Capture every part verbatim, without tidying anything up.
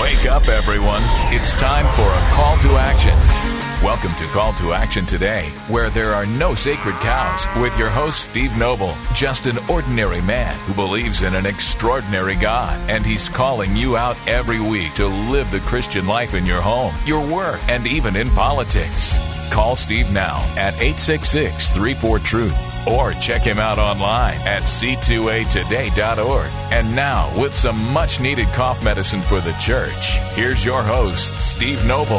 Wake up, everyone. It's time for a call to action. Welcome to Call to Action today, where there are no sacred cows, with your host, Steve Noble, just an ordinary man who believes in an extraordinary God, and he's calling you out every week to live the Christian life in your home, your work, and even in politics. Call Steve now at eight six six, three four, truth or check him out online at c two a today dot org. And now, with some much-needed cough medicine for the church, here's your host, Steve Noble.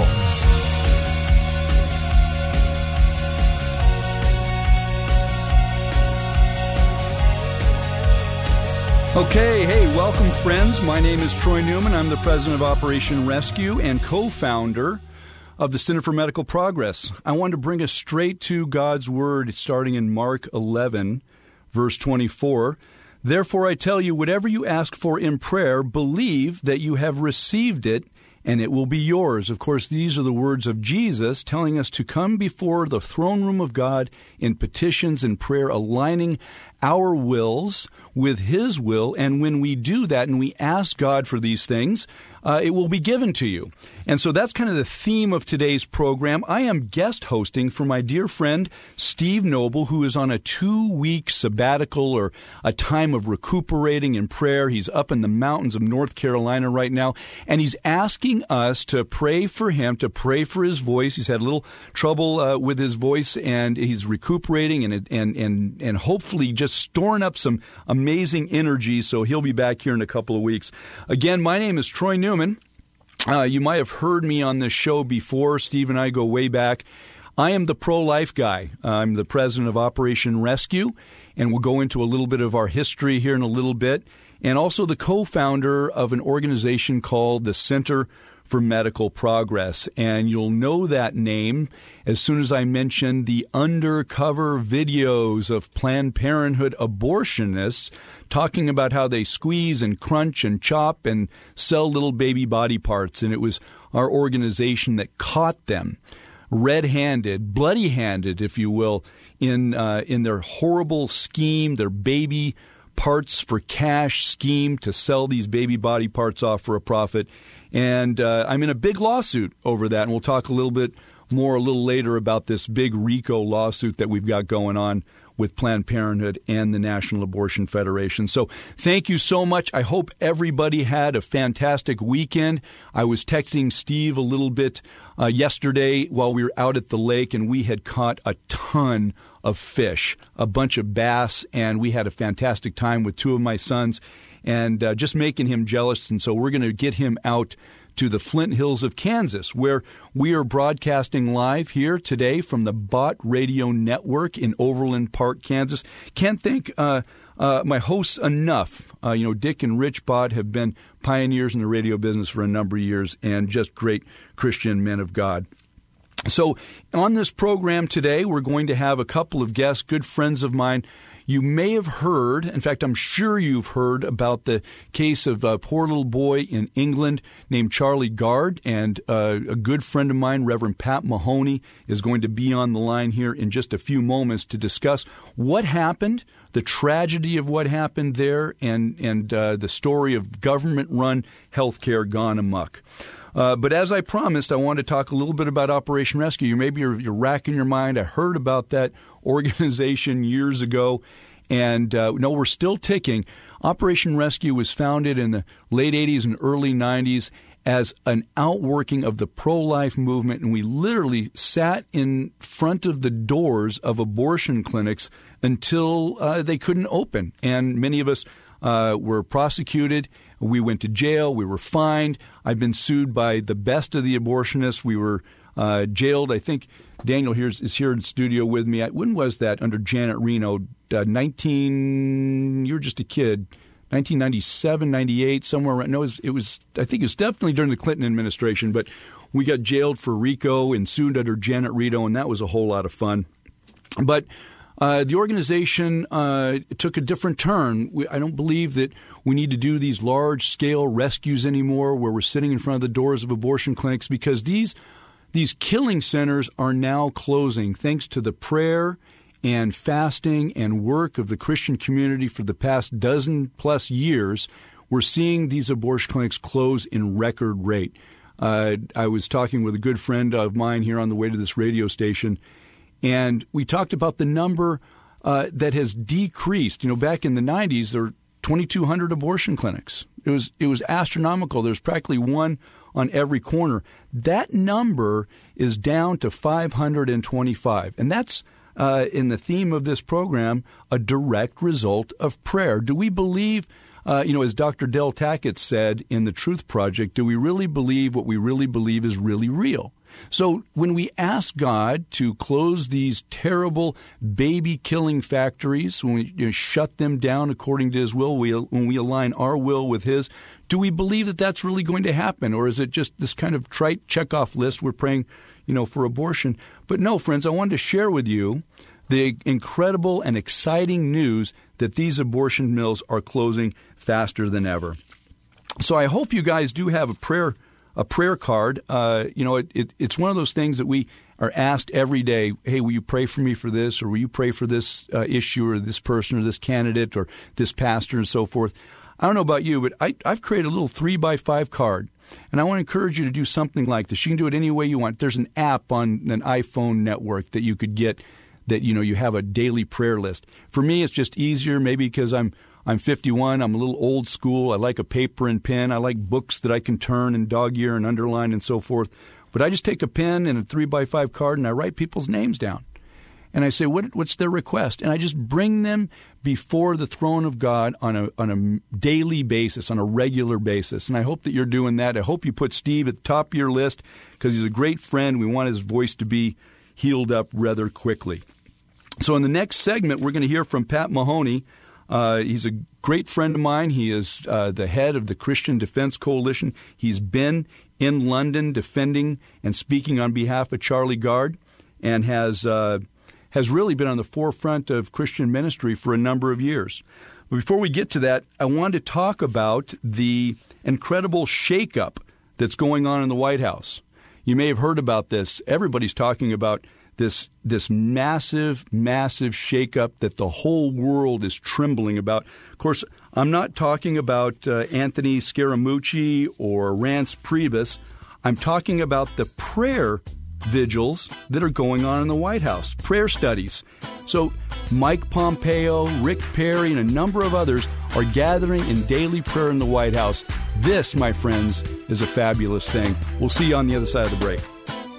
Okay, hey, welcome, friends. My name is Troy Newman. I'm the president of Operation Rescue and co-founder of the Center for Medical Progress. I want to bring us straight to God's Word, starting in Mark eleven, verse twenty-four. Therefore, I tell you, whatever you ask for in prayer, believe that you have received it, and it will be yours. Of course, these are the words of Jesus telling us to come before the throne room of God in petitions and prayer, aligning our wills with His will. And when we do that and we ask God for these things, uh, it will be given to you. And so that's kind of the theme of today's program. I am guest hosting for my dear friend Steve Noble, who is on a two-week sabbatical or a time of recuperating in prayer. He's up in the mountains of North Carolina right now, and he's asking us to pray for him, to pray for his voice. He's had a little trouble uh, with his voice, and he's recuperating and and and and hopefully just storing up some amazing energy, so he'll be back here in a couple of weeks. Again, my name is Troy Newman. Uh, you might have heard me on this show before. Steve and I go way back. I am the pro-life guy. I'm the president of Operation Rescue, and we'll go into a little bit of our history here in a little bit, and also the co-founder of an organization called the Center for Medical Progress. And you'll know that name as soon as I mention the undercover videos of Planned Parenthood abortionists talking about how they squeeze and crunch and chop and sell little baby body parts. And it was our organization that caught them red-handed, bloody-handed, if you will, in uh, in their horrible scheme, their baby parts for cash scheme to sell these baby body parts off for a profit. And uh, I'm in a big lawsuit over that, and we'll talk a little bit more a little later about this big RICO lawsuit that we've got going on with Planned Parenthood and the National Abortion Federation. So thank you so much. I hope everybody had a fantastic weekend. I was texting Steve a little bit uh, yesterday while we were out at the lake, and we had caught a ton of fish, a bunch of bass, and we had a fantastic time with two of my sons, and uh, just making him jealous. And so we're going to get him out to the Flint Hills of Kansas, where we are broadcasting live here today from the Bott Radio Network in Overland Park, Kansas. Can't thank uh, uh, my hosts enough. Uh, you know, Dick and Rich Bott have been pioneers in the radio business for a number of years, and just great Christian men of God. So on this program today, we're going to have a couple of guests, good friends of mine. You may have heard, in fact, I'm sure you've heard about the case of a poor little boy in England named Charlie Gard, and uh, a good friend of mine, Reverend Pat Mahoney, is going to be on the line here in just a few moments to discuss what happened, the tragedy of what happened there, and, and uh, the story of government-run healthcare gone amok. Uh, but as I promised, I want to talk a little bit about Operation Rescue. Maybe you're, you're racking your mind. I heard about that organization years ago, and uh, no, we're still ticking. Operation Rescue was founded in the late eighties and early nineties as an outworking of the pro-life movement, and we literally sat in front of the doors of abortion clinics until uh, they couldn't open, and many of us uh, were prosecuted. We went to jail. We were fined. I've been sued by the best of the abortionists. We were uh, jailed. I think Daniel here is, is here in the studio with me. When was that? Under Janet Reno, uh, nineteen. You were just a kid. nineteen ninety-seven, ninety-eight, somewhere around. No, it was, it was. I think it was definitely during the Clinton administration. But we got jailed for RICO and sued under Janet Reno, and that was a whole lot of fun. But Uh, the organization uh, took a different turn. We, I don't believe that we need to do these large-scale rescues anymore where we're sitting in front of the doors of abortion clinics, because these these killing centers are now closing thanks to the prayer and fasting and work of the Christian community for the past dozen-plus years. we're seeing these abortion clinics close in record rate. Uh, I was talking with a good friend of mine here on the way to this radio station, and we talked about the number uh, that has decreased. You know, back in the nineties, there were twenty-two hundred abortion clinics. It was it was astronomical. There's practically one on every corner. That number is down to five hundred twenty-five, and that's uh, in the theme of this program, a direct result of prayer. Do we believe? Uh, you know, as Doctor Del Tackett said in The Truth Project, do we really believe what we really believe is really real? So when we ask God to close these terrible baby-killing factories, when we you know, shut them down according to His will, we, when we align our will with His, do we believe that that's really going to happen? Or is it just this kind of trite checkoff list we're praying, you know, for abortion? But no, friends, I wanted to share with you the incredible and exciting news that these abortion mills are closing faster than ever. So I hope you guys do have a prayer a prayer card. Uh, you know, it, it, it's one of those things that we are asked every day, hey, will you pray for me for this, or will you pray for this uh, issue or this person or this candidate or this pastor and so forth. I don't know about you, but I, I've created a little three by five card, and I want to encourage you to do something like this. You can do it any way you want. There's an app on an iPhone network that you could get that, you know, you have a daily prayer list. For me, it's just easier, maybe because I'm I'm fifty-one. I'm a little old school. I like a paper and pen. I like books that I can turn and dog-ear and underline and so forth. But I just take a pen and a three by five card, and I write people's names down. And I say, what, what's their request? And I just bring them before the throne of God on a on a daily basis, on a regular basis. And I hope that you're doing that. I hope you put Steve at the top of your list because he's a great friend. We want his voice to be healed up rather quickly. So in the next segment, we're going to hear from Pat Mahoney. Uh, he's a great friend of mine. He is uh, the head of the Christian Defense Coalition. He's been in London defending and speaking on behalf of Charlie Gard, and has uh, has really been on the forefront of Christian ministry for a number of years. But before we get to that, I wanted to talk about the incredible shakeup that's going on in the White House. You may have heard about this. Everybody's talking about this this massive, massive shakeup that the whole world is trembling about. Of course, I'm not talking about uh, Anthony Scaramucci or Rance Priebus. I'm talking about the prayer vigils that are going on in the White House, prayer studies. So Mike Pompeo, Rick Perry, and a number of others are gathering in daily prayer in the White House. This, my friends, is a fabulous thing. We'll see you on the other side of the break.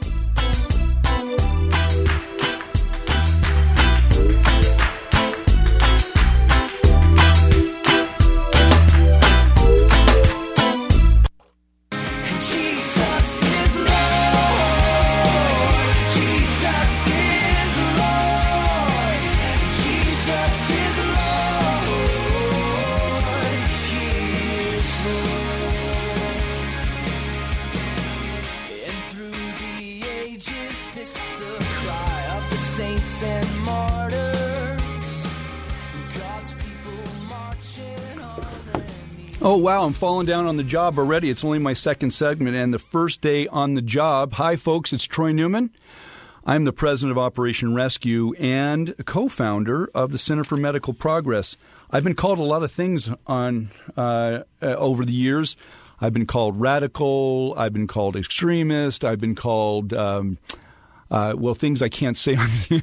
Oh, wow, I'm falling down on the job already. It's only my second segment and the first day on the job. Hi, folks, it's Troy Newman. I'm the president of Operation Rescue and co-founder of the Center for Medical Progress. I've been called a lot of things on uh, uh, over the years. I've been called radical. I've been called extremist. I've been called, um, uh, well, things I can't say on here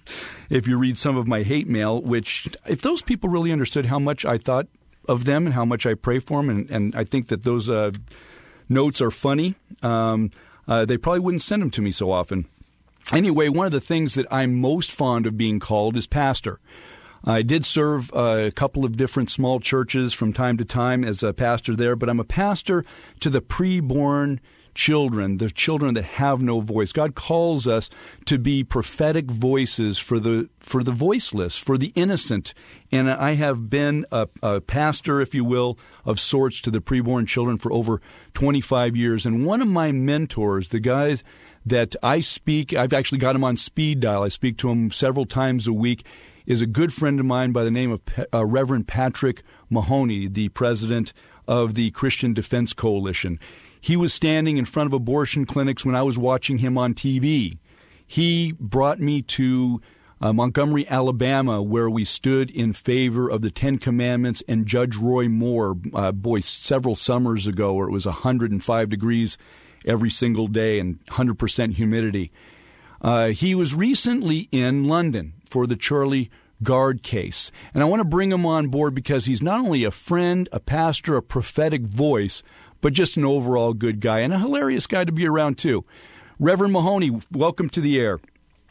if you read some of my hate mail, which if those people really understood how much I thought of them and how much I pray for them, and, and I think that those uh, notes are funny, um, uh, they probably wouldn't send them to me so often. Anyway, one of the things that I'm most fond of being called is pastor. I did serve uh, a couple of different small churches from time to time as a pastor there, but I'm a pastor to the preborn children, the children that have no voice. God calls us to be prophetic voices for the for the voiceless, for the innocent. And I have been a, a pastor, if you will, of sorts to the preborn children for over twenty-five years. And one of my mentors, the guys that I speak, I've actually got him on speed dial. I speak to him several times a week, is a good friend of mine by the name of uh, Reverend Patrick Mahoney, the president of the Christian Defense Coalition. He was standing in front of abortion clinics when I was watching him on T V. He brought me to uh, Montgomery, Alabama, where we stood in favor of the Ten Commandments, and Judge Roy Moore, uh, boy, several summers ago, where it was one hundred five degrees every single day and one hundred percent humidity. Uh, he was recently in London for the Charlie Gard case. And I want to bring him on board because he's not only a friend, a pastor, a prophetic voice, but just an overall good guy and a hilarious guy to be around, too. Reverend Mahoney, welcome to the air.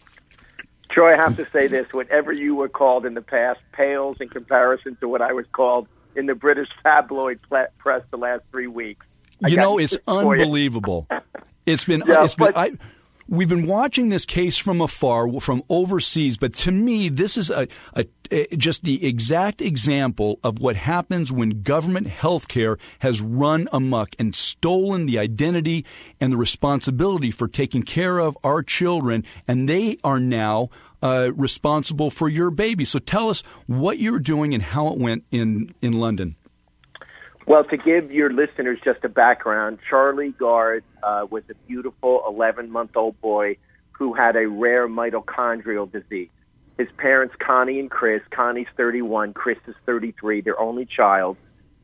Troy, I have to say this. Whatever you were called in the past pales in comparison to what I was called in the British tabloid press the last three weeks. I you know, it's unbelievable. It's been... Yeah, it's been but, I, We've been watching this case from afar, from overseas, but to me, this is a, a, a just the exact example of what happens when government health care has run amok and stolen the identity and the responsibility for taking care of our children, and they are now uh, responsible for your baby. So tell us what you're doing and how it went in, in London. Well, to give your listeners just a background, Charlie Gard uh, was a beautiful eleven-month-old boy who had a rare mitochondrial disease. His parents, Connie and Chris, Connie's thirty-one, Chris is thirty-three, their only child,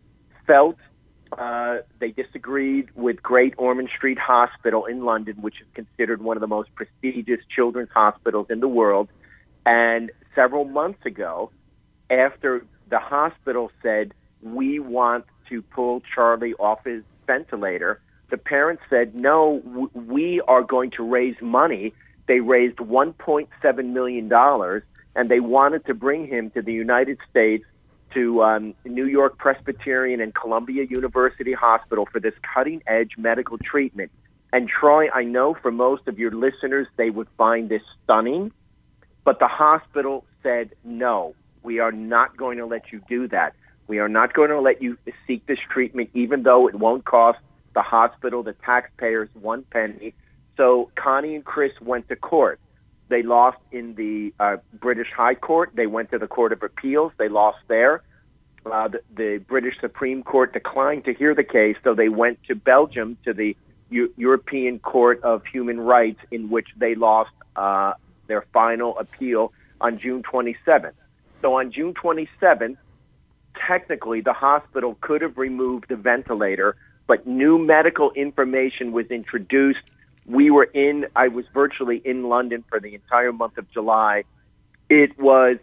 felt uh, they disagreed with Great Ormond Street Hospital in London, which is considered one of the most prestigious children's hospitals in the world. And several months ago, after the hospital said, we want to pull Charlie off his ventilator, the parents said, no, w- we are going to raise money. They raised one point seven million dollars, and they wanted to bring him to the United States to um, New York Presbyterian and Columbia University Hospital for this cutting-edge medical treatment. And Troy, I know for most of your listeners, they would find this stunning, but the hospital said, no, we are not going to let you do that. We are not going to let you seek this treatment, even though it won't cost the hospital, the taxpayers, one penny. So Connie and Chris went to court. They lost in the uh, British High Court. They went to the Court of Appeals. They lost there. Uh, the, the British Supreme Court declined to hear the case, so they went to Belgium, to the U- European Court of Human Rights, in which they lost uh, their final appeal on June twenty-seventh. So on June twenty-seventh, technically, the hospital could have removed the ventilator, but new medical information was introduced. We were in, I was virtually in London for the entire month of July. It was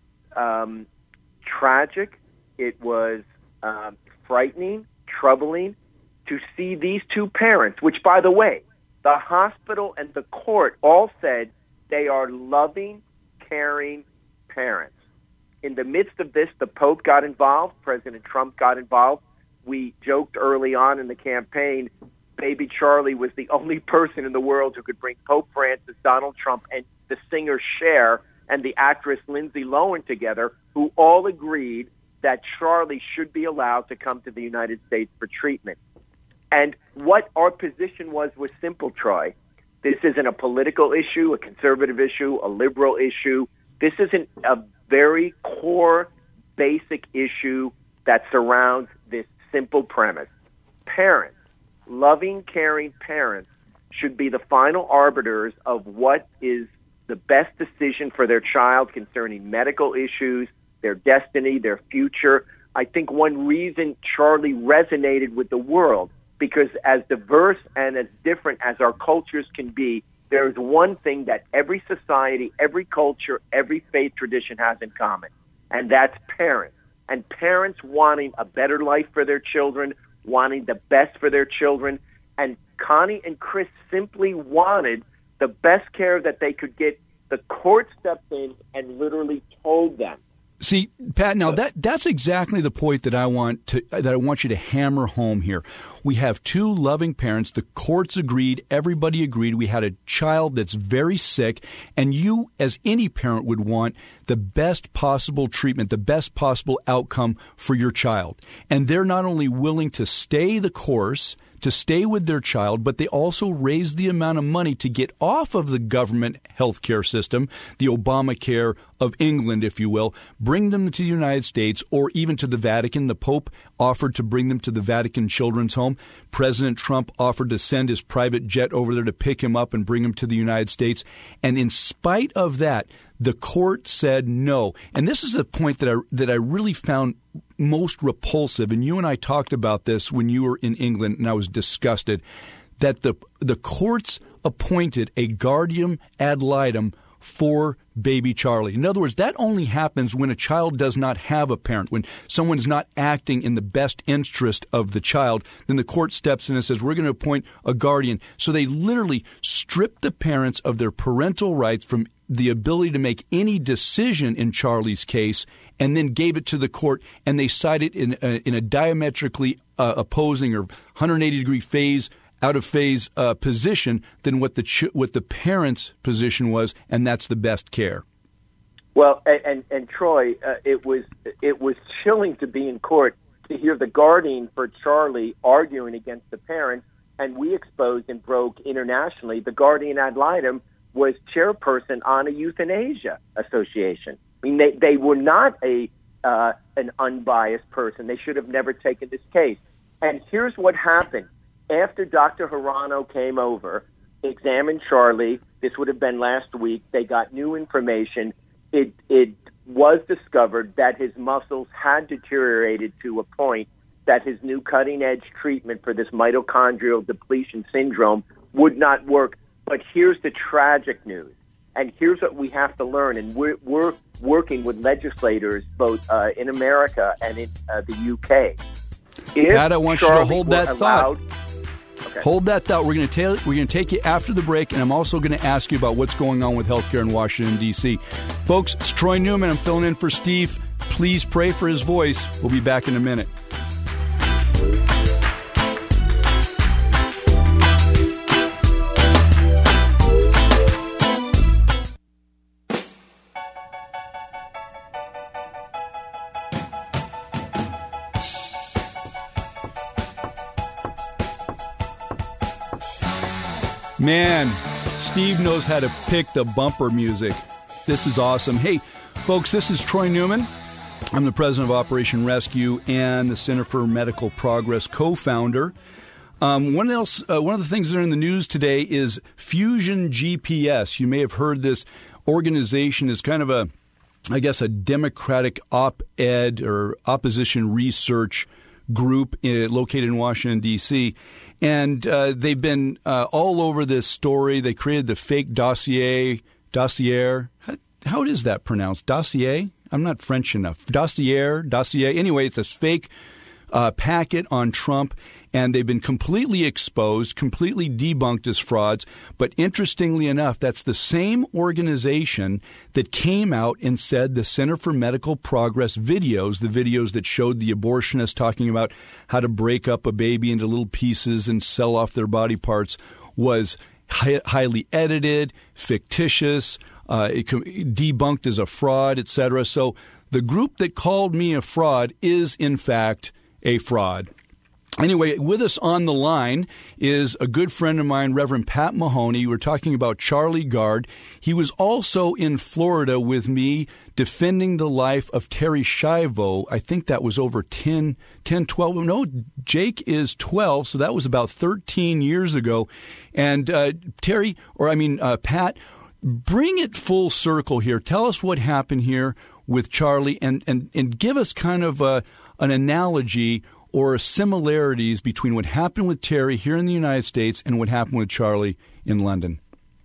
um, tragic. It was um, frightening, troubling to see these two parents, which, by the way, the hospital and the court all said they are loving, caring parents. In the midst of this, the Pope got involved. President Trump got involved. We joked early on in the campaign, baby Charlie was the only person in the world who could bring Pope Francis, Donald Trump, and the singer Cher and the actress Lindsay Lohan together, who all agreed that Charlie should be allowed to come to the United States for treatment. And what our position was was simple, Troy. This isn't a political issue, a conservative issue, a liberal issue. This isn't a very core, basic issue that surrounds this simple premise. Parents, loving, caring parents, should be the final arbiters of what is the best decision for their child concerning medical issues, their destiny, their future. I think one reason Charlie resonated with the world, because as diverse and as different as our cultures can be, there is one thing that every society, every culture, every faith tradition has in common, and that's parents. And parents wanting a better life for their children, wanting the best for their children. And Connie and Chris simply wanted the best care that they could get. The court stepped in and literally told them. See, Pat, now that that's exactly the point that I want to that I want you to hammer home here. We have two loving parents. The courts agreed. Everybody agreed. We had a child that's very sick, and you, as any parent, would want the best possible treatment, the best possible outcome for your child. And they're not only willing to stay the course, to stay with their child, but they also raised the amount of money to get off of the government health care system, the Obamacare of England, if you will, bring them to the United States or even to the Vatican. The Pope offered to bring them to the Vatican Children's Home. President Trump offered to send his private jet over there to pick him up and bring him to the United States. And in spite of that, the court said no. And this is a point that I that I really found most repulsive. And you and I talked about this when you were in England, and I was disgusted that the the courts appointed a guardian ad litem for baby Charlie. In other words, that only happens when a child does not have a parent, when someone is not acting in the best interest of the child. Then the court steps in and says, we're going to appoint a guardian. So they literally stripped the parents of their parental rights from the ability to make any decision in Charlie's case, and then gave it to the court, and they cited in a, in a diametrically uh, opposing or one hundred eighty degree phase out of phase uh, position than what the ch- what the parents' position was, and that's the best care. Well, and and, and Troy, uh, it was it was chilling to be in court to hear the guardian for Charlie arguing against the parents, and we exposed and broke internationally. The guardian ad litem was chairperson on a euthanasia association. I mean, they they were not a uh, an unbiased person. They should have never taken this case. And here's what happened. After Doctor Hirano came over, examined Charlie, this would have been last week, they got new information. It it was discovered that his muscles had deteriorated to a point that his new cutting-edge treatment for this mitochondrial depletion syndrome would not work. But here's the tragic news, and here's what we have to learn, and we're, we're working with legislators both uh, in America and in uh, the U K. If Pat, I want Charlie you to hold that allowed, thought. Okay. Hold that thought. We're going to ta- we're going to take you after the break, and I'm also going to ask you about what's going on with healthcare in Washington, D C. Folks, it's Troy Newman. I'm filling in for Steve. Please pray for his voice. We'll be back in a minute. Man, Steve knows how to pick the bumper music. This is awesome. Hey, folks, this is Troy Newman. I'm the president of Operation Rescue and the Center for Medical Progress co-founder. Um, one else, uh, one of the things that are in the news today is Fusion G P S. You may have heard this organization is kind of a, I guess, a Democratic op-ed or opposition research group uh, located in Washington, D C, and uh, they've been uh, all over this story. They created the fake dossier, dossier. How, how is that pronounced? Dossier? I'm not French enough. Dossier, dossier. Anyway, it's a fake uh, packet on Trump, and they've been completely exposed, completely debunked as frauds. But interestingly enough, that's the same organization that came out and said the Center for Medical Progress videos, the videos that showed the abortionists talking about how to break up a baby into little pieces and sell off their body parts, was hi- highly edited, fictitious, uh, it co- debunked as a fraud, et cetera. So the group that called me a fraud is, in fact, a fraud. Anyway, with us on the line is a good friend of mine, Reverend Pat Mahoney. We're talking about Charlie Gard. He was also in Florida with me defending the life of Terri Schiavo. I think that was over ten, ten, twelve. No, Jake is twelve, so that was about thirteen years ago. And uh, Terry, or I mean, uh, Pat, bring it full circle here. Tell us what happened here with Charlie and, and, and give us kind of a, an analogy or similarities between what happened with Terri here in the United States and what happened with Charlie in London.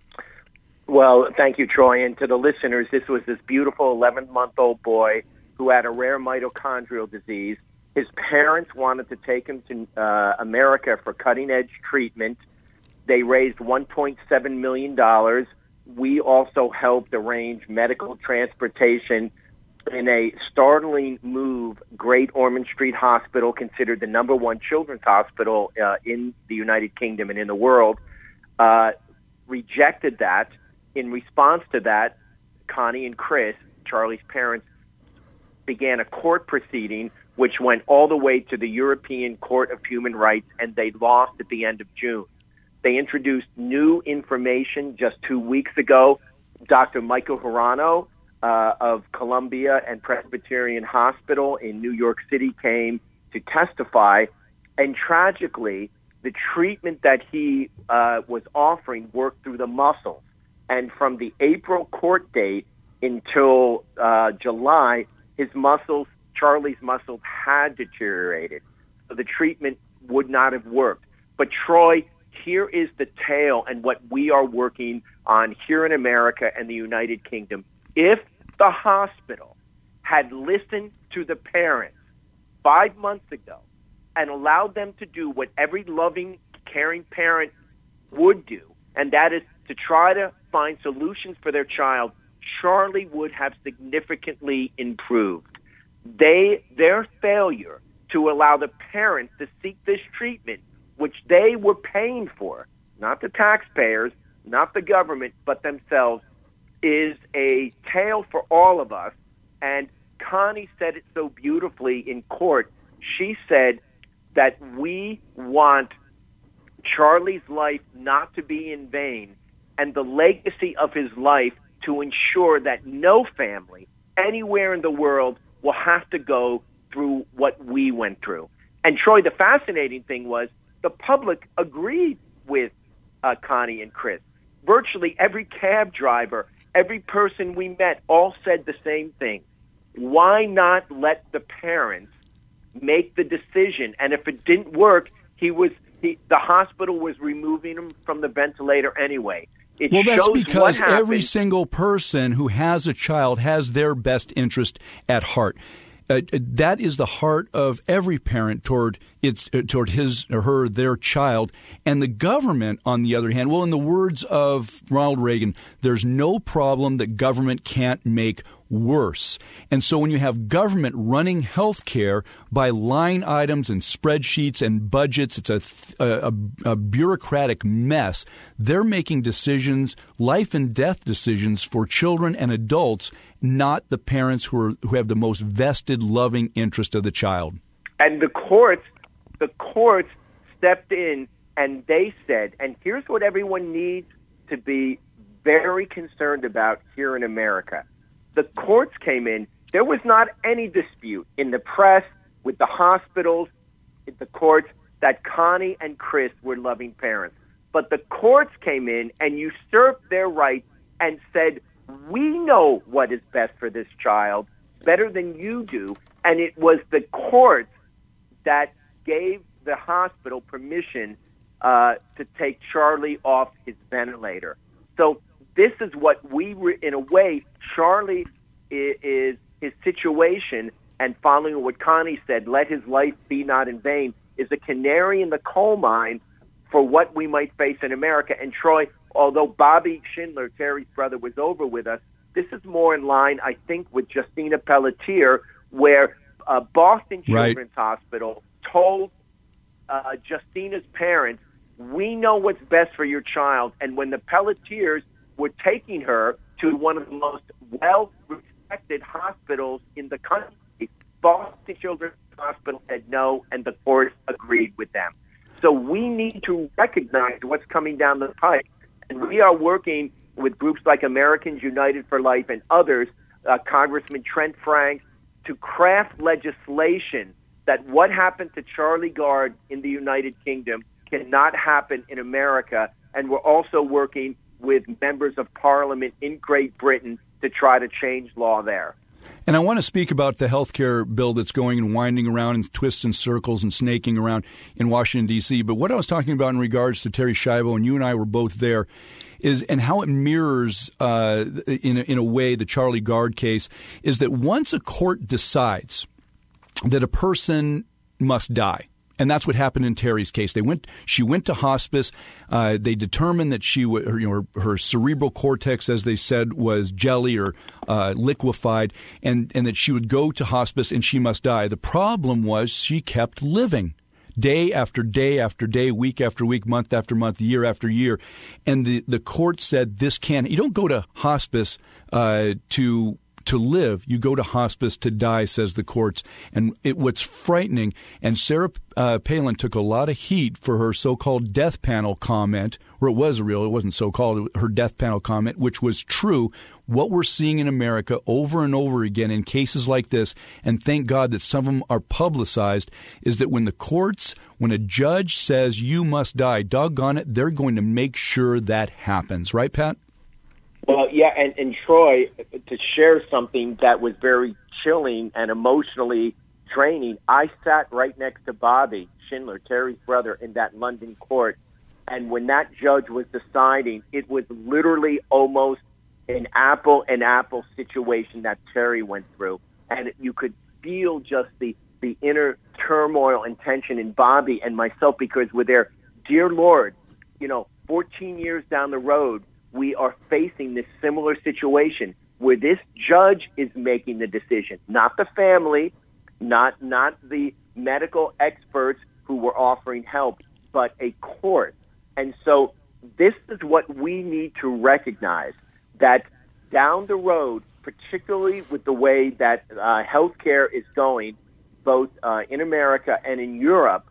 Well, thank you, Troy. And to the listeners, this was this beautiful eleven-month-old boy who had a rare mitochondrial disease. His parents wanted to take him to uh, America for cutting-edge treatment. They raised one point seven million dollars. We also helped arrange medical transportation. In a startling move, Great Ormond Street Hospital, considered the number one children's hospital uh, in the United Kingdom and in the world, uh, rejected that. In response to that, Connie and Chris, Charlie's parents, began a court proceeding which went all the way to the European Court of Human Rights, and they lost at the end of June. They introduced new information just two weeks ago. Doctor Michael Hirano uh, of Columbia and Presbyterian Hospital in New York City came to testify, and tragically, the treatment that he uh, was offering worked through the muscles. And from the April court date until uh, July, his muscles, Charlie's muscles, had deteriorated. So the treatment would not have worked. But Troy, here is the tale and what we are working on here in America and the United Kingdom. If the hospital had listened to the parents five months ago and allowed them to do what every loving, caring parent would do, and that is to try to find solutions for their child, Charlie would have significantly improved. They, their failure to allow the parents to seek this treatment, which they were paying for, not the taxpayers, not the government, but themselves, is a tale for all of us. And Connie said it so beautifully in court. She said that we want Charlie's life not to be in vain, and the legacy of his life to ensure that no family anywhere in the world will have to go through what we went through. And Troy, the fascinating thing was the public agreed with uh, Connie and Chris. Virtually every cab driver, every person we met, all said the same thing. Why not let the parents make the decision? And if it didn't work, he was he, the hospital was removing him from the ventilator anyway. It well, that's shows because what every single person who has a child has their best interest at heart. Uh, that is the heart of every parent toward its uh, toward his or her their child. And the government, on the other hand, well, in the words of Ronald Reagan, there's no problem that government can't make worse. And so when you have government running health care by line items and spreadsheets and budgets, it's a, a, a bureaucratic mess. They're making decisions, life and death decisions for children and adults, not the parents who are who have the most vested, loving interest of the child. And the courts, the courts stepped in and they said, and here's what everyone needs to be very concerned about here in America. The courts came in. There was not any dispute in the press, with the hospitals, in the courts, that Connie and Chris were loving parents. But the courts came in and usurped their rights and said, we know what is best for this child better than you do. And it was the courts that gave the hospital permission uh, to take Charlie off his ventilator. So this is what we were, in a way, Charlie is, is his situation, and following what Connie said, let his life be not in vain, is a canary in the coal mine for what we might face in America. And Troy, although Bobby Schindler, Terry's brother, was over with us, this is more in line, I think, with Justina Pelletier, where uh, Boston Children's right. Hospital told uh, Justina's parents, we know what's best for your child. And when the Pelletiers were taking her to one of the most well-respected hospitals in the country, Boston Children's Hospital said no, and the courts agreed with them. So we need to recognize what's coming down the pike. And we are working with groups like Americans United for Life and others, uh, Congressman Trent Frank, to craft legislation that what happened to Charlie Gard in the United Kingdom cannot happen in America. And we're also working with members of Parliament in Great Britain to try to change law there. And I want to speak about the health care bill that's going and winding around in twists and circles and snaking around in Washington, D C. But what I was talking about in regards to Terri Schiavo, and you and I were both there, is and how it mirrors, uh, in, a, in a way, the Charlie Gard case, is that once a court decides that a person must die, and that's what happened in Terry's case. They went. She went to hospice. Uh, they determined that she, w- her, you know, her, her cerebral cortex, as they said, was jelly or uh, liquefied, and, and that she would go to hospice and she must die. The problem was she kept living, day after day after day, week after week, month after month, year after year, and the the court said this can't. You don't go to hospice uh, to to live, you go to hospice to die, says the courts. And it, what's frightening, and Sarah uh, Palin took a lot of heat for her so-called death panel comment, or it was real, it wasn't so-called, her death panel comment, which was true. What we're seeing in America over and over again in cases like this, and thank God that some of them are publicized, is that when the courts, when a judge says you must die, doggone it, they're going to make sure that happens. Right, Pat? Well, yeah, and, and Troy, to share something that was very chilling and emotionally draining, I sat right next to Bobby Schindler, Terry's brother, in that London court, and when that judge was deciding, it was literally almost an apple and apple situation that Terry went through, and you could feel just the, the inner turmoil and tension in Bobby and myself, because we're there. Dear Lord, you know, fourteen years down the road, we are facing this similar situation where this judge is making the decision, not the family, not not the medical experts who were offering help, but a court. And so this is what we need to recognize, that down the road, particularly with the way that uh, healthcare is going, both uh, in America and in Europe,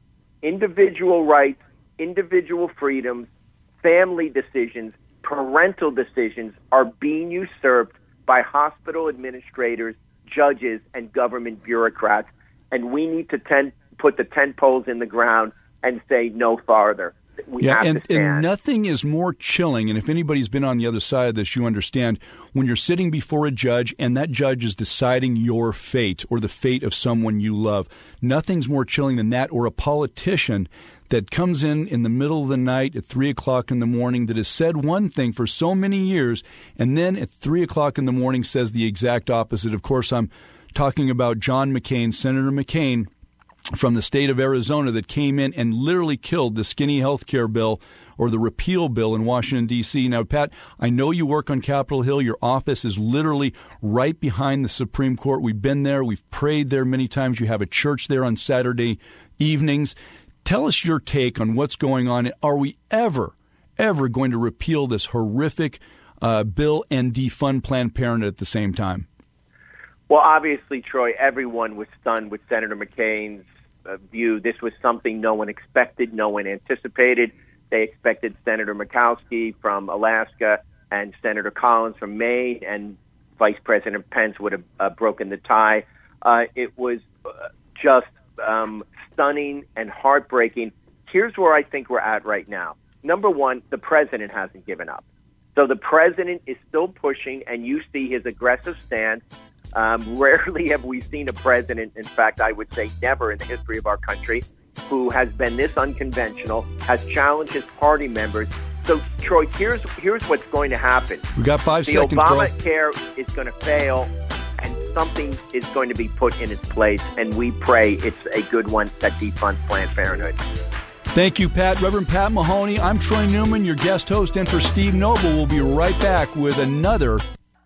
individual rights, individual freedoms, family decisions, parental decisions are being usurped by hospital administrators, judges, and government bureaucrats. And we need to ten, put the tent poles in the ground and say no farther. We yeah, have and, to stand. and nothing is more chilling, and if anybody's been on the other side of this, you understand, when you're sitting before a judge and that judge is deciding your fate or the fate of someone you love. Nothing's more chilling than that, or a politician that comes in in the middle of the night at three o'clock in the morning that has said one thing for so many years, and then at three o'clock in the morning says the exact opposite. Of course, I'm talking about John McCain, Senator McCain, from the state of Arizona, that came in and literally killed the skinny health care bill, or the repeal bill, in Washington, D C. Now, Pat, I know you work on Capitol Hill. Your office is literally right behind the Supreme Court. We've been there. We've prayed there many times. You have a church there on Saturday evenings. Tell us your take on what's going on. Are we ever, ever going to repeal this horrific uh, bill and defund Planned Parenthood at the same time? Well, obviously, Troy, everyone was stunned with Senator McCain's uh, view. This was something no one expected, no one anticipated. They expected Senator Murkowski from Alaska and Senator Collins from Maine, and Vice President Pence would have uh, broken the tie. Uh, it was uh, just um, stunning and heartbreaking. Here's where I think we're at right now. Number one, the president hasn't given up. So the president is still pushing, and you see his aggressive stance. Um, rarely have we seen a president, in fact, I would say never in the history of our country, who has been this unconventional, has challenged his party members. So, Troy, here's here's what's going to happen. We got five the seconds, Obamacare is going to fail, and something is going to be put in its place, and we pray it's a good one that defunds Planned Parenthood. Thank you, Pat. Reverend Pat Mahoney. I'm Troy Newman, your guest host, and for Steve Noble, we'll be right back with another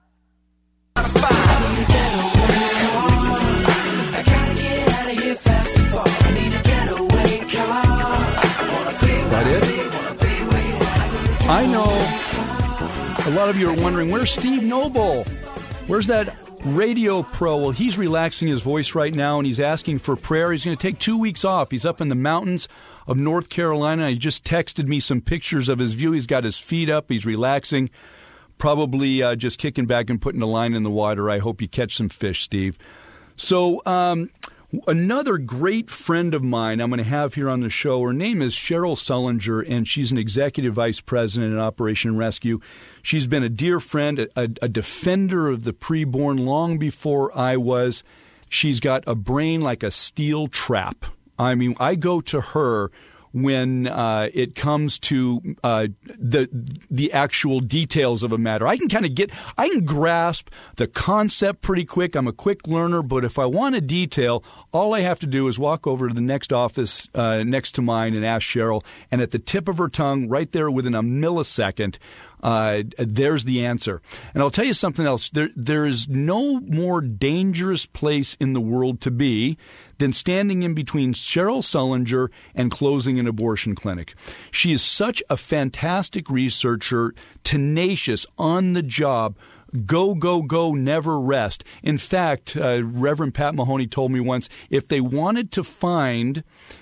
I know a lot of you are wondering, where's Steve Noble? Where's that radio pro? Well, he's relaxing his voice right now, and he's asking for prayer. He's going to take two weeks off. He's up in the mountains of North Carolina. He just texted me some pictures of his view. He's got his feet up. He's relaxing, probably uh, just kicking back and putting a line in the water. I hope you catch some fish, Steve. So, um... another great friend of mine I'm going to have here on the show, her name is Cheryl Sullinger, and she's an executive vice president at Operation Rescue. She's been a dear friend, a, a defender of the preborn long before I was. She's got a brain like a steel trap. I mean, I go to her when uh, it comes to uh, the the actual details of a matter. I can kind of get, I can grasp the concept pretty quick. I'm a quick learner, but if I want a detail, all I have to do is walk over to the next office uh, next to mine and ask Cheryl, and at the tip of her tongue, right there within a millisecond, Uh, there's the answer. And I'll tell you something else. There, there is no more dangerous place in the world to be than standing in between Cheryl Sullinger and closing an abortion clinic. She is such a fantastic researcher, tenacious, on the job, go, go, go, never rest. In fact, uh, Reverend Pat Mahoney told me once, if they wanted to find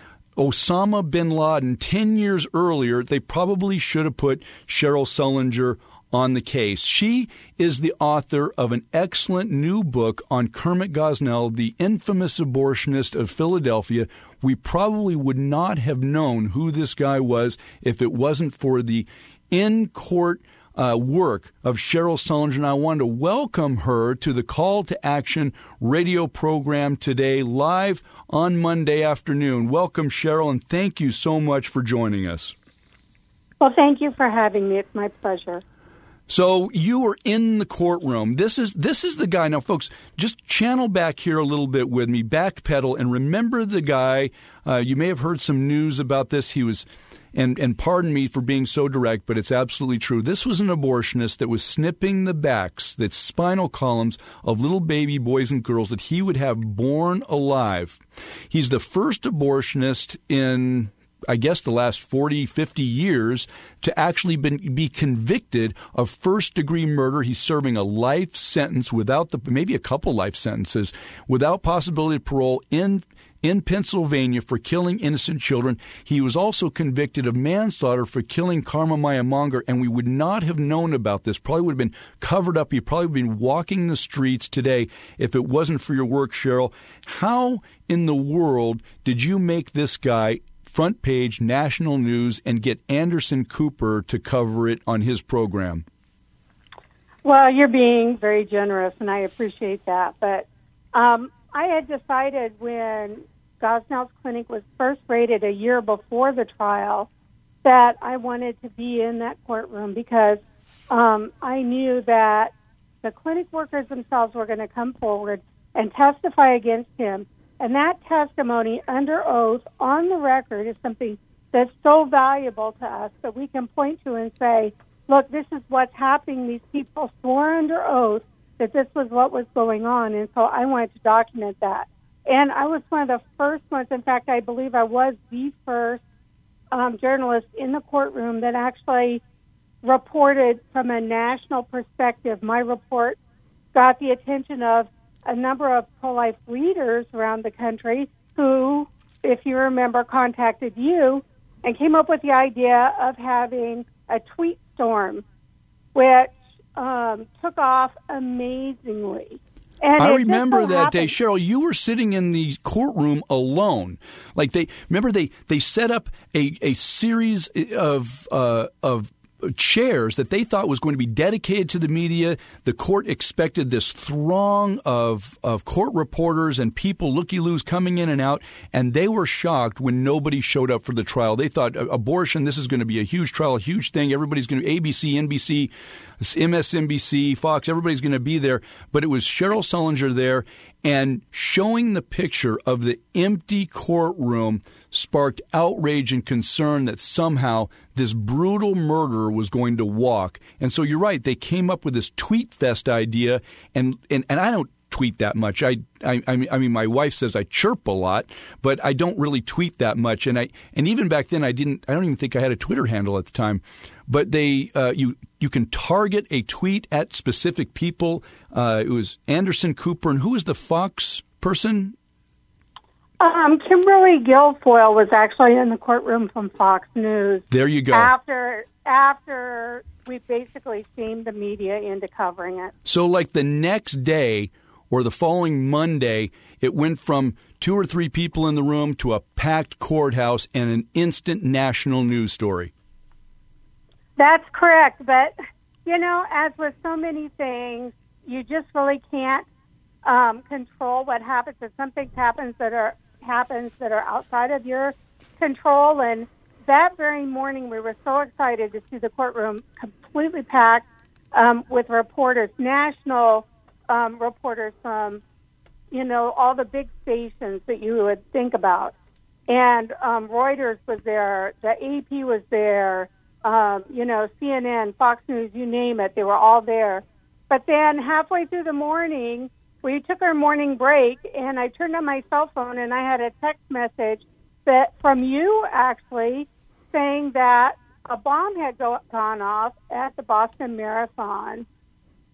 Osama bin Laden ten years earlier, they probably should have put Cheryl Sullinger on the case. She is the author of an excellent new book on Kermit Gosnell, the infamous abortionist of Philadelphia. We probably would not have known who this guy was if it wasn't for the in-court uh, work of Cheryl Sullinger. And I wanted to welcome her to the Call to Action radio program today, live on Monday afternoon. Welcome, Cheryl, and thank you so much for joining us. Well, thank you for having me. It's my pleasure. So you were in the courtroom. This is this is the guy. Now, folks, just channel back here a little bit with me, backpedal, and remember the guy. Uh, you may have heard some news about this. He was, and, and pardon me for being so direct, but it's absolutely true. This was an abortionist that was snipping the backs, the spinal columns of little baby boys and girls that he would have born alive. He's the first abortionist in, I guess, the last forty, fifty years to actually been, be convicted of first-degree murder. He's serving a life sentence without the, maybe a couple life sentences, without possibility of parole in in Pennsylvania for killing innocent children. He was also convicted of manslaughter for killing Karma Maya Monger, and we would not have known about this. Probably would have been covered up. He probably would have been walking the streets today if it wasn't for your work, Cheryl. How in the world did you make this guy front page national news and get Anderson Cooper to cover it on his program? Well, you're being very generous, and I appreciate that. But um, I had decided when Gosnell's clinic was first raided a year before the trial that I wanted to be in that courtroom because um, I knew that the clinic workers themselves were going to come forward and testify against him. And that testimony under oath on the record is something that's so valuable to us that we can point to and say, look, this is what's happening. These people swore under oath that this was what was going on. And so I wanted to document that. And I was one of the first ones. In fact, I believe I was the first um, journalist in the courtroom that actually reported from a national perspective. My report got the attention of a number of pro-life leaders around the country who, if you remember, contacted you and came up with the idea of having a tweet storm, which um, took off amazingly. And I remember so that happened. day, Cheryl. You were sitting in the courtroom alone. Like they remember they, they set up a, a series of uh, of chairs that they thought was going to be dedicated to the media. The court expected this throng of of court reporters and people, looky-loos, coming in and out, and they were shocked when nobody showed up for the trial. They thought, abortion, this is going to be a huge trial, a huge thing. Everybody's going to, A B C, N B C, M S N B C, Fox, everybody's going to be there. But it was Cheryl Sullinger there, and showing the picture of the empty courtroom sparked outrage and concern that somehow this brutal murderer was going to walk. And so you're right, they came up with this tweet fest idea, and, and, and I don't tweet that much. I, I I mean, my wife says I chirp a lot, but I don't really tweet that much. And I and even back then, I didn't. I don't even think I had a Twitter handle at the time. But they, uh, you you can target a tweet at specific people. Uh, it was Anderson Cooper, and who was the Fox person? Um, Kimberly Guilfoyle was actually in the courtroom from Fox News. There you go. After after we basically shamed the media into covering it. So, like the next day or the following Monday, it went from two or three people in the room to a packed courthouse and an instant national news story. That's correct. But, you know, as with so many things, you just really can't um, control what happens. If something happens that are happens that are outside of your control. And that very morning, we were so excited to see the courtroom completely packed um, with reporters, national um, reporters from, you know, all the big stations that you would think about. And um, Reuters was there, the A P was there, um, you know, C N N, Fox News, you name it, they were all there. But then halfway through the morning, we took our morning break, and I turned on my cell phone, and I had a text message that from you, actually, saying that a bomb had go, gone off at the Boston Marathon.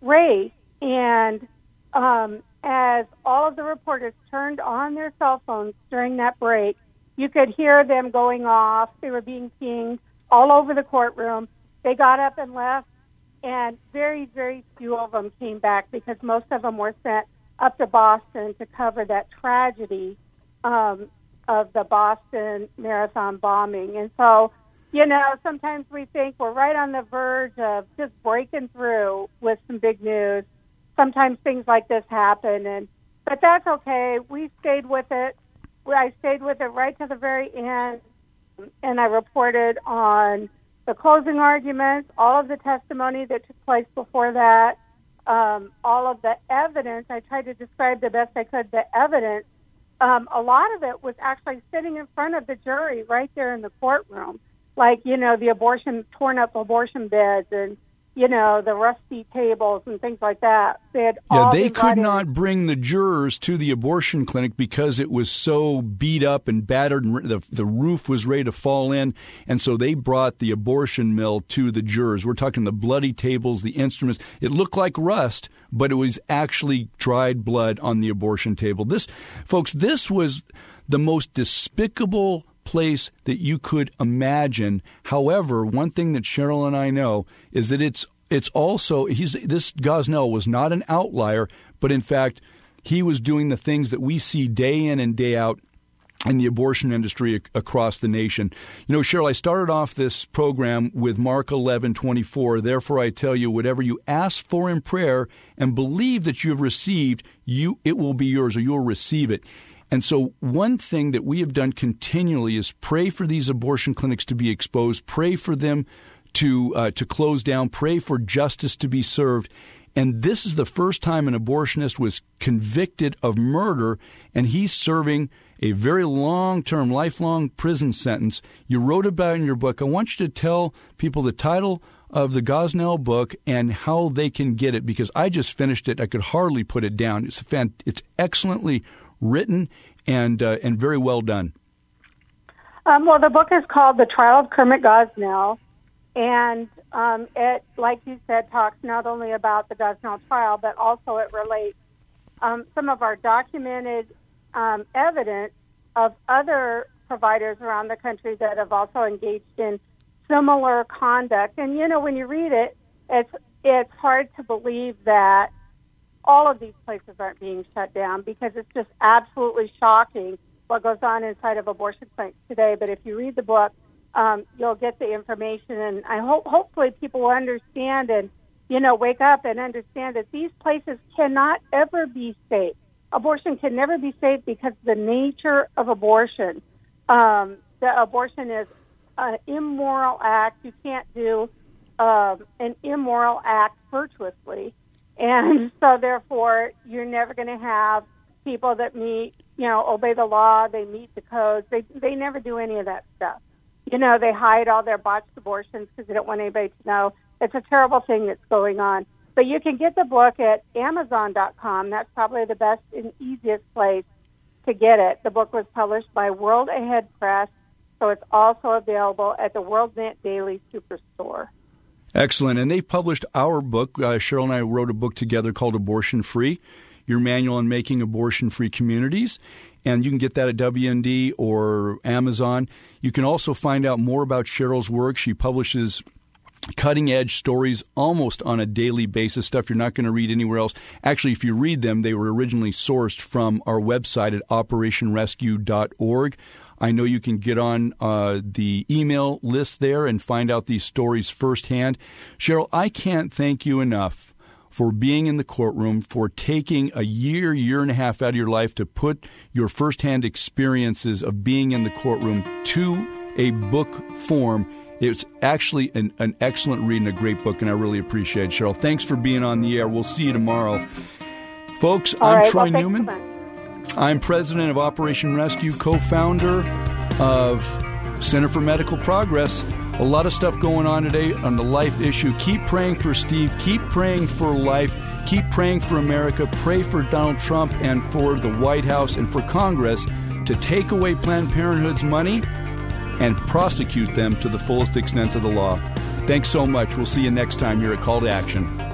race. And um, as all of the reporters turned on their cell phones during that break, you could hear them going off. They were being pinged all over the courtroom. They got up and left, and very, very few of them came back because most of them were sent up to Boston to cover that tragedy um, of the Boston Marathon bombing. And so, you know, sometimes we think we're right on the verge of just breaking through with some big news. Sometimes things like this happen, and but that's okay. We stayed with it. I stayed with it right to the very end, and I reported on the closing arguments, all of the testimony that took place before that, um, all of the evidence. I tried to describe the best I could the evidence. Um, a lot of it was actually sitting in front of the jury right there in the courtroom, like, you know, the abortion, torn up abortion beds and, you know, the rusty tables and things like that. They had yeah, all they been could brought not in. bring the jurors to the abortion clinic because it was so beat up and battered, and the, the roof was ready to fall in, and so they brought the abortion mill to the jurors. We're talking the bloody tables, the instruments. It looked like rust, but it was actually dried blood on the abortion table. This, folks, this was the most despicable place that you could imagine. However, one thing that Cheryl and I know is that it's it's also he's this Gosnell was not an outlier, but in fact he was doing the things that we see day in and day out in the abortion industry ac- across the nation. You know, Cheryl, I started off this program with Mark eleven twenty-four. Therefore, I tell you, whatever you ask for in prayer and believe that you have received, you it will be yours, or you will receive it. And so one thing that we have done continually is pray for these abortion clinics to be exposed, pray for them to uh, to close down, pray for justice to be served. And this is the first time an abortionist was convicted of murder, and he's serving a very long-term, lifelong prison sentence. You wrote about it in your book. I want you to tell people the title of the Gosnell book and how they can get it, because I just finished it. I could hardly put it down. It's a fan, it's excellently written and uh, and very well done. Um, well, the book is called The Trial of Kermit Gosnell, and um, it, like you said, talks not only about the Gosnell trial, but also it relates um, some of our documented um, evidence of other providers around the country that have also engaged in similar conduct. And, you know, when you read it, it's it's hard to believe that all of these places aren't being shut down, because it's just absolutely shocking what goes on inside of abortion clinics today. But if you read the book, um, you'll get the information, and I hope hopefully people will understand and, you know, wake up and understand that these places cannot ever be safe. Abortion can never be safe because the nature of abortion, um, the abortion is an immoral act. You can't do um, an immoral act virtuously. And so, therefore, you're never going to have people that meet, you know, obey the law, they meet the codes. They they never do any of that stuff. You know, they hide all their botched abortions because they don't want anybody to know. It's a terrible thing that's going on. But you can get the book at Amazon dot com. That's probably the best and easiest place to get it. The book was published by World Ahead Press, so it's also available at the WorldNet Daily Superstore. Excellent. And they've published our book. Uh, Cheryl and I wrote a book together called Abortion Free, Your Manual on Making Abortion-Free Communities. And you can get that at W N D or Amazon. You can also find out more about Cheryl's work. She publishes cutting-edge stories almost on a daily basis, stuff you're not going to read anywhere else. Actually, if you read them, they were originally sourced from our website at operation rescue dot org. I know you can get on uh, the email list there and find out these stories firsthand. Cheryl, I can't thank you enough for being in the courtroom, for taking a year, year and a half out of your life to put your firsthand experiences of being in the courtroom to a book form. It's actually an, an excellent read and a great book, and I really appreciate it, Cheryl. Thanks for being on the air. We'll see you tomorrow. Folks, All I'm right, Troy well, Newman. I'm president of Operation Rescue, co-founder of Center for Medical Progress. A lot of stuff going on today on the life issue. Keep praying for Steve. Keep praying for life. Keep praying for America. Pray for Donald Trump and for the White House and for Congress to take away Planned Parenthood's money and prosecute them to the fullest extent of the law. Thanks so much. We'll see you next time here at Call to Action.